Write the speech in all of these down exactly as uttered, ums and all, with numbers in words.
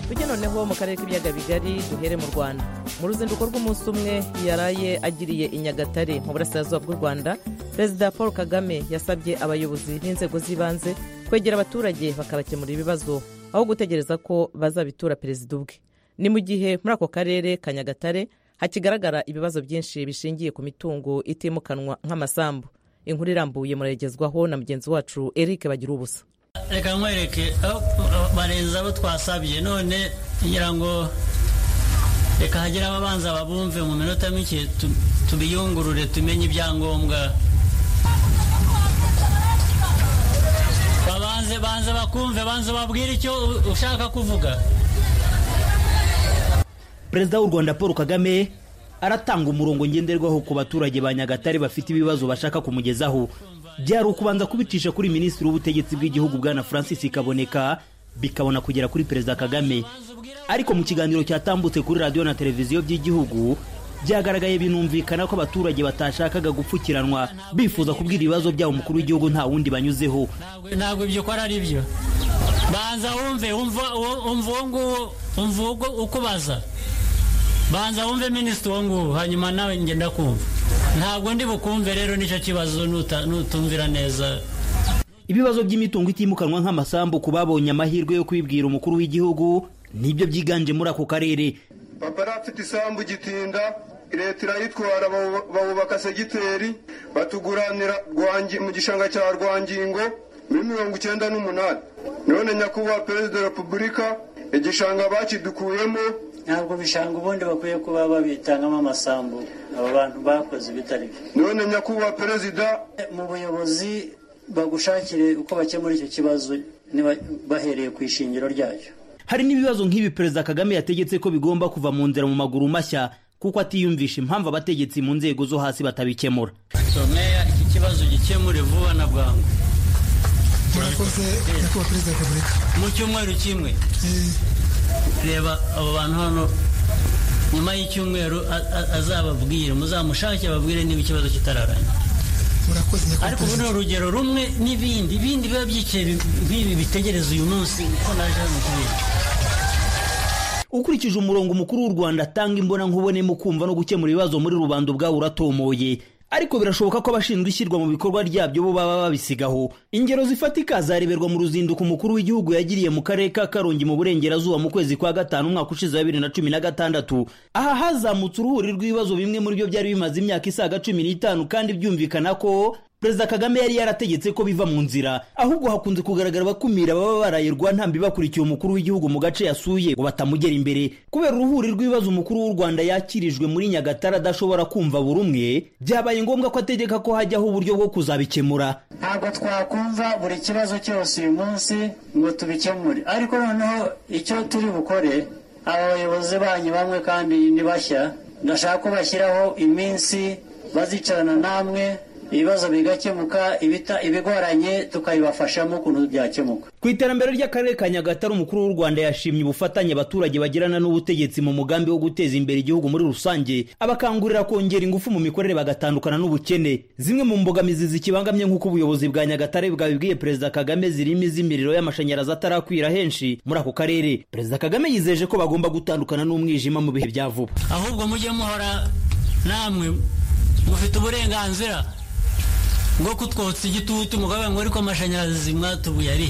tujye noneho mu karere k'ibiyaga bigari duhere mu Rwanda. Mu ruzinduko rw'umunsi umwe yaraye agiriye i Nyagatare mu burasirazuba bw'u Rwanda, Perezida Paul Kagame yasabye abayobozi b'inzego z'ibanze kwegera abaturage bakabakemurira ibibazo aho gutegereza ko bazabitura perezida ubwe. Ni mu gihe muri ako karere ka Nyagatare hakigaragara ibibazo byinshi bishingiye ku mitungo itimukanwa nk'amasambu. Inkuru irambuye muragezwaho na mugenzi wacu Eric Bagirubusa. Reka nkwereke barenza abo twasabye, none ngira ngo reka hagira ababanza babumve mu minota mike tubiyungurure tumenye ibyangombwa. Babanze banze bakumve, banze babwire icyo ushaka kuvuga. Perezida w'u Rwanda Paul Kagame aratanga umurongo ngenderwaho ku baturage ba Nyagatare bafite ibibazo bashaka kumugezaho. Byari ukubanza kubitisha kuri Minisitiri w'Ubutegetsi bw'Igihugu Bwana Francis Kaboneka, bikabona kugera kuri Perezida Kagame. Ariko mu kiganiro cyatambutse kuri radio na televiziyo by'igihugu byagaragaye binumvikana ko abaturage batashakaga gupfukiranwa, bifuza kubwira ibibazo byabo umukuru w'igihugu nta wundi banyuzeho. Ntabwo ibyo ko ari byo. Banza wumve, umva umvungu umvugo ukubaza. Banza wumve Minisitiri wangu, hanyuma nawe ngenda kumva. Ntabwo ndi bukumve rero nicyo kibazo nutumvira neza. Ibibazo by'imitungo itimukanwa nk'amasambu kubabonye amahirwe yo kwibwira umukuru w'igihugu nibyo byiganje muri ako karere. Papa rafite isambu Gitinda, leta irayitwara babubaka segiteri, batuguranira mu gishanga cya Rwangingo muri mirongo icyenda n'umunani. None nyakubahwa Perezida wa Repubulika igishanga bakidukuyemo. Ntabwo bishanga ubundi bakwiye kuba babitangamo amasambu abo bantu bakoze bitari. None nyakubahwa Perezida, mu buyobozi bagushakire uko bakemura icyo kibazo bahereye ku ishingiro ryayo. Hari n'ibibazo nk'ibi Perezida Kagame yategetse ko bigomba kuva mu nzira mu maguru mashya kuko atiyumvisha impamvu abategetsi mu nzego zo hasi batabikemura. So meya iki kibazo gikemure vuba na bwangu. Murakoze nyakubahwa Perezida wa Repubulika. Mu cyumweru kimwe. Reba abo bantu hano nyuma y'icyumweru azababwire, muzamushake ababwire niba ikibazo kitararanye. Murakoze nyakubahwa. Ariko buno urugero rumwe n'ibindi ibindi biba byicaye bibi bitegereza uyu munsi ko naje mu kubira. Ukurikije umurongo umukuru w'u Rwanda atanga imbona nkubone mu kumva no gukemura ibibazo muri rubanda ubwawo uratomoye. Ariko birashoboka ko abashinzwe ishyirwa mu bikorwa ryabyo bo baba babisigaho. Ingero zifatika zareberwa mu ruzinduko umukuru w'igihugu yagiriye mu karere ka Karongi mu burengerazuba mu kwezi kwa gatanu umwaka ushize wa bibiri na cumi na gatandatu. Aha hazamutse uruhuri rw'ibibazo bimwe muri byo byari bimaze imyaka isaga cumi n'itanu kandi byumvikana ko Perezida Kagame yari yarategetse ko biva mu nzira. Ahubwo hakunze kugaragara abakumira baba barayirwa ntambi bakurikiye umukuru w'igihugu mu gace yasuye ngo batamugera imbere. Kubera uruhuri rw'ibibazo umukuru w'u Rwanda yakirijwe muri Nyagatare adashobora kumva buri umwe, byabaye ngombwa ko ategeka ko hajyaho uburyo bwo kuzabikemura. Ntabwo twakumva buri kibazo cyose uyu munsi ngo tubikemure, ariko noneho icyo turi bukore, aba bayobozi banyu bamwe kandi ni bashya, ndashaka ko bashyiraho iminsi bazicarana namwe ibibazo bigakemuka, ibita ibigoranye tukabibafashamo ukuntu byakemuka. Ku iterambere ry'akarere ka Nyagatare umukuru w'u Rwanda yashimye ubufatanye abaturage bagirana n'ubutegetsi mu mugambi wo guteza imbere igihugu muri rusange, abakangurira kongera ingufu mu mikorere bagatandukana n'ubukene. Zimwe mu mbogamizi zikibangamye nk'uko ubuyobozi bwa Nyagatare bwabibwiye Perezida Kagame zirimo iz'imiriro y'amashanyarazi atarakwira henshi muri ako karere. Perezida Kagame yizeje ko bagomba gutandukana n'umwijima mu bihe bya vuba. Ahubwo mujye muhora namwe mufite uburenganzira ngo kutwotsa igitutu mugabe ngo ariko amashanyarazi mwatubuye ari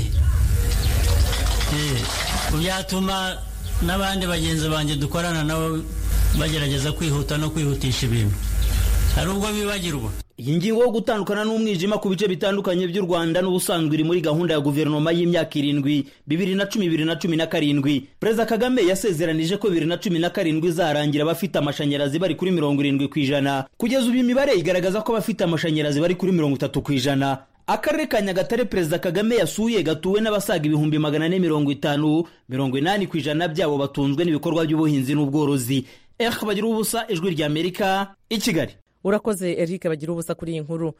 eh byatuma n'abandi bagenzi banje dukorana nabo bagerageza kwihuta no kwihutisha ibintu, hari ubwo bibagirwa. Iyi ngingo yo gutandukana n'umwijima ku bice bitandukanye by'u Rwanda n'ubusanzwe iri muri gahunda ya guverinoma y'imyaka irindwi bibiri na cumi bibiri na cumi na karindwi. Perezida Kagame yasezeranije ko bibiri na cumi na karindwi izarangira abafite amashanyarazi bari kuri mirongo irindwi ku ijana. Kugeza ubu imibare igaragaza ko abafite amashanyarazi bari kuri mirongo itatu ku ijana. Akarere ka Nyagatare Perezida Kagame yasuye gatuwe n'abasaga ibihumbi magana ane mirongo itanu, mirongo inani ku ijana byabo batunzwe n'ibikorwa by'ubuhinzi n'ubworozi. Eric Bagirubusa, Ijwi ry'Amerika, i Kigali. Urakoze Eric Bagirubusa kuri iyi nkuru.